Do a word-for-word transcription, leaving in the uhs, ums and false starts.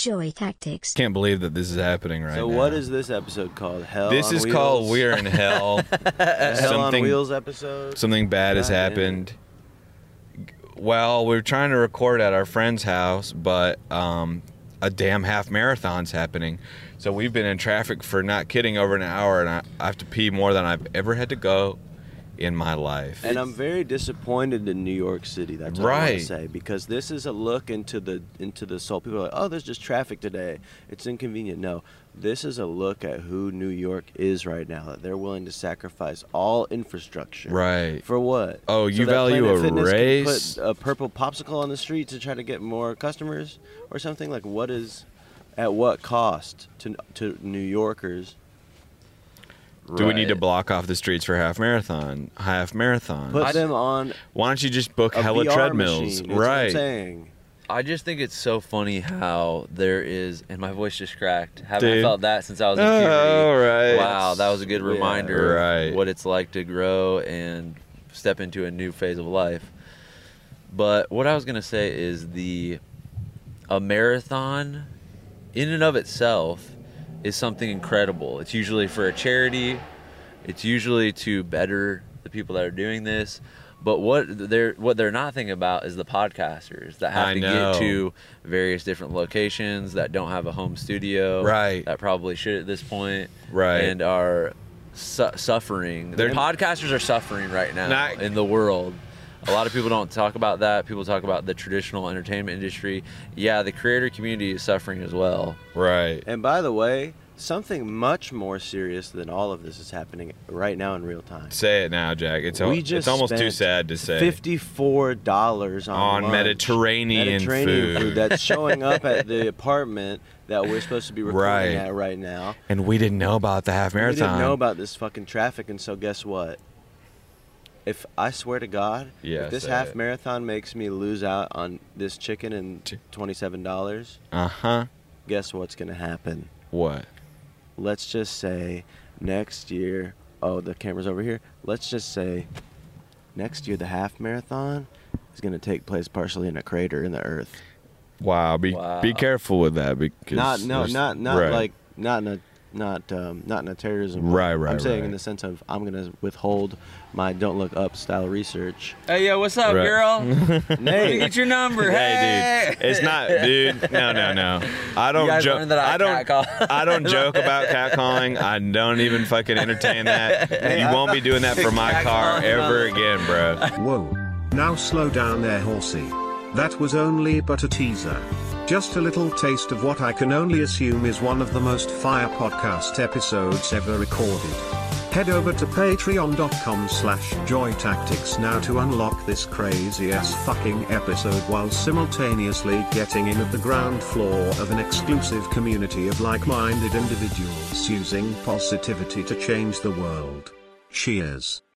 Joy Tactics. Can't believe that this is happening right so now. So what is this episode called? Hell This on is Wheels? called We're in Hell. Hell something, on Wheels episode? Something bad has God, happened. Well, we're trying to record at our friend's house, but um, a damn half marathon's happening. So we've been in traffic for, not kidding, over an hour, and I, I have to pee more than I've ever had to go in my life. And I'm very disappointed in New York City. That's what I want Right. to say, because this is a look into the into the soul. People are like, "Oh, there's just traffic today. It's inconvenient." No, this is a look at who New York is right now. That they're willing to sacrifice all infrastructure. Right. For what? Oh, you so that value Planet a Fitness can race? Put a purple popsicle on the street to try to get more customers or something. Like, what is, at what cost to to New Yorkers? Do we need to Right. block off the streets for half marathon? Half marathons. Put them on Why don't you just book a hella V R treadmills? machine, that's what I'm Right. saying. I just think it's so funny how there is, and my voice just cracked. Haven't Dude. felt that since I was in Oh, puberty. right. Wow, that was a good Yeah. reminder Right. of what it's like to grow and step into a new phase of life. But what I was gonna say is the a marathon, in and of itself, is something incredible. It's usually for a charity. It's usually to better the people that are doing this. But what they're what they're not thinking about is the podcasters that have I to know. get to various different locations, that don't have a home studio, Right. that probably should at this point, Right. and are su- suffering. They're- The podcasters are suffering right now Not- in the world. A lot of people don't talk about that. People talk about the traditional entertainment industry. Yeah, the creator community is suffering as well. Right. And by the way, something much more serious than all of this is happening right now in real time. Say it now, Jack. It's, al- We just it's almost too spent sad to say. fifty-four dollars on, On lunch. Mediterranean Mediterranean food. that's showing up at the apartment that we're supposed to be recording Right. at right now. And we didn't know about the half We marathon. didn't know about this fucking traffic, and so guess what? If I swear to God, Yeah, if this say half it. marathon makes me lose out on this chicken and Ch- twenty-seven dollars, Uh-huh. guess what's gonna happen? What? Let's just say next year, oh, the camera's over here. Let's just say next year the half marathon is going to take place partially in a crater in the earth. Wow. Be Wow. be careful with that because Not no, there's- not not right. like not in a not um, not in a terrorism. way. Right, right, I'm saying right. in the sense of I'm going to withhold my don't look up style research. Hey, yo, what's up, Right. girl? Nay, Get your number. Hey, dude, it's not, dude. No, no, no. I don't You guys joke. learned that I I don't. catcall. I don't joke about catcalling. I don't even fucking entertain that. You won't be doing that for my car Catcalling, ever no. again, bro. Whoa. Now slow down there, horsey. That was only but a teaser. Just a little taste of what I can only assume is one of the most fire podcast episodes ever recorded. Head over to patreon.com slash joytactics now to unlock this crazy ass fucking episode while simultaneously getting in at the ground floor of an exclusive community of like-minded individuals using positivity to change the world. Cheers.